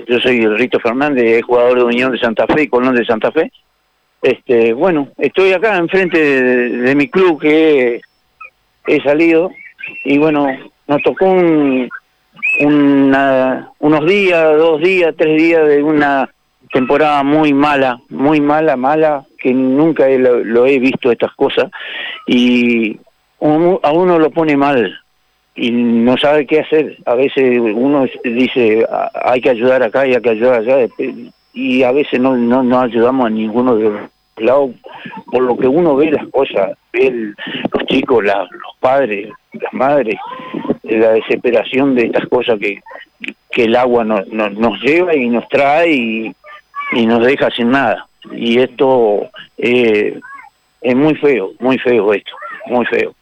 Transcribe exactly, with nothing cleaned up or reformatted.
yo soy Rito Fernández, jugador de Unión de Santa Fe y Colón de Santa Fe. Este, bueno, estoy acá enfrente de, de mi club que he, he salido y bueno, nos tocó un, una, unos días, dos días, tres días de una temporada muy mala, muy mala, mala, que nunca he, lo, lo he visto estas cosas y uno, a uno lo pone mal y no sabe qué hacer. A veces uno dice hay que ayudar acá y hay que ayudar allá y a veces no, no, no ayudamos a ninguno de los lados por lo que uno ve las cosas, ve el, los chicos, la, los padres, las madres, la desesperación de estas cosas que, que el agua no, no, nos lleva y nos trae y, y nos deja sin nada. Y esto eh, es muy feo, muy feo esto, muy feo.